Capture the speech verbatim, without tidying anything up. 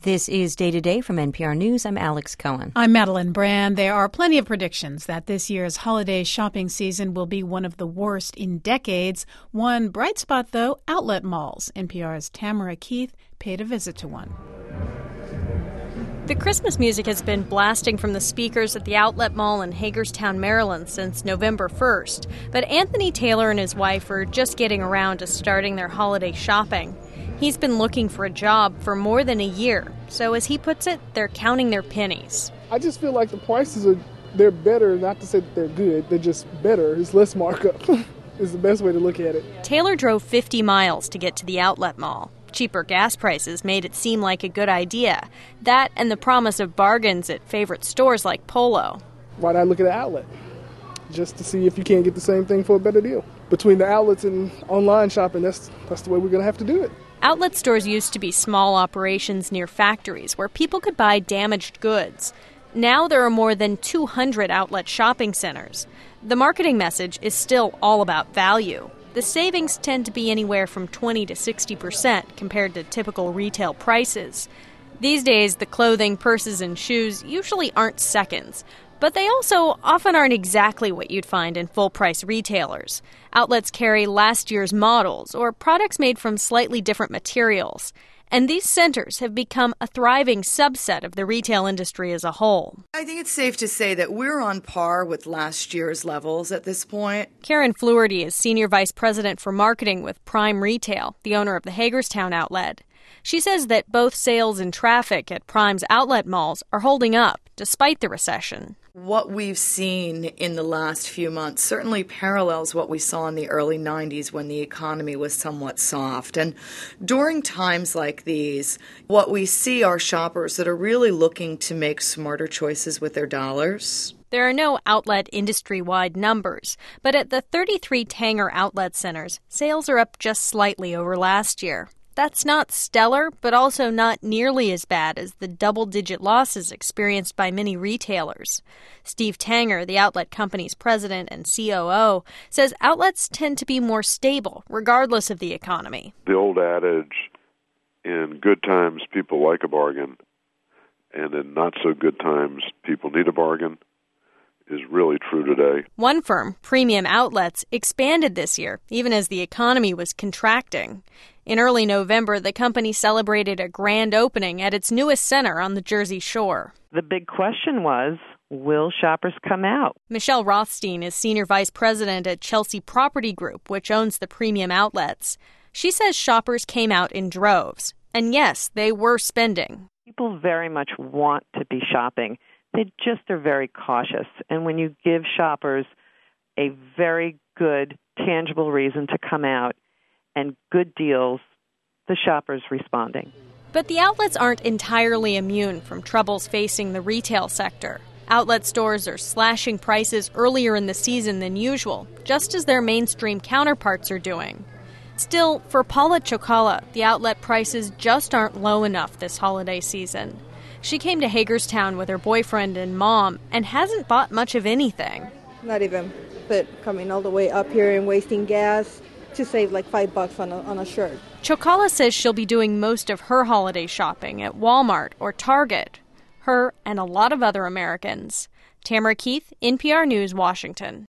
This is Day to Day from N P R News. I'm Alex Cohen. I'm Madeline Brand. There are plenty of predictions that this year's holiday shopping season will be one of the worst in decades. One bright spot, though, outlet malls. N P R's Tamara Keith paid a visit to one. The Christmas music has been blasting from the speakers at the Outlet Mall in Hagerstown, Maryland since November first. But Anthony Taylor and his wife are just getting around to starting their holiday shopping. He's been looking for a job for more than a year. So as he puts it, they're counting their pennies. I just feel like the prices are, they're better, not to say that they're good, they're just better. It's less markup is the best way to look at it. Taylor drove fifty miles to get to the Outlet Mall. Cheaper gas prices made it seem like a good idea. That and the promise of bargains at favorite stores like Polo. Why'd I look at an outlet? Just to see if you can't get the same thing for a better deal. Between the outlets and online shopping, that's that's the way we're going to have to do it. Outlet stores used to be small operations near factories where people could buy damaged goods. Now there are more than two hundred outlet shopping centers. The marketing message is still all about value. The savings tend to be anywhere from twenty to sixty percent compared to typical retail prices. These days, the clothing, purses, and shoes usually aren't seconds, but they also often aren't exactly what you'd find in full-price retailers. Outlets carry last year's models or products made from slightly different materials. And these centers have become a thriving subset of the retail industry as a whole. I think it's safe to say that we're on par with last year's levels at this point. Karen Fluharty is Senior Vice President for Marketing with Prime Retail, the owner of the Hagerstown outlet. She says that both sales and traffic at Prime's outlet malls are holding up despite the recession. What we've seen in the last few months certainly parallels what we saw in the early nineties when the economy was somewhat soft. And during times like these, what we see are shoppers that are really looking to make smarter choices with their dollars. There are no outlet industry-wide numbers, but at the thirty-three Tanger outlet centers, sales are up just slightly over last year. That's not stellar, but also not nearly as bad as the double-digit losses experienced by many retailers. Steve Tanger, the outlet company's president and C O O, says outlets tend to be more stable, regardless of the economy. The old adage, in good times, people like a bargain, and in not-so-good times, people need a bargain, is really true today. One firm, Premium Outlets, expanded this year, even as the economy was contracting. In early November, the company celebrated a grand opening at its newest center on the Jersey Shore. The big question was, will shoppers come out? Michelle Rothstein is Senior Vice President at Chelsea Property Group, which owns the Premium Outlets. She says shoppers came out in droves. And yes, they were spending. People very much want to be shopping. They just are very cautious. And when you give shoppers a very good, tangible reason to come out and good deals, the shopper's responding. But the outlets aren't entirely immune from troubles facing the retail sector. Outlet stores are slashing prices earlier in the season than usual, just as their mainstream counterparts are doing. Still, for Paula Chokala, the outlet prices just aren't low enough this holiday season. She came to Hagerstown with her boyfriend and mom and hasn't bought much of anything. Not even, but coming all the way up here and wasting gas to save like five bucks on a, on a shirt. Chokala says she'll be doing most of her holiday shopping at Walmart or Target. Her and a lot of other Americans. Tamara Keith, N P R News, Washington.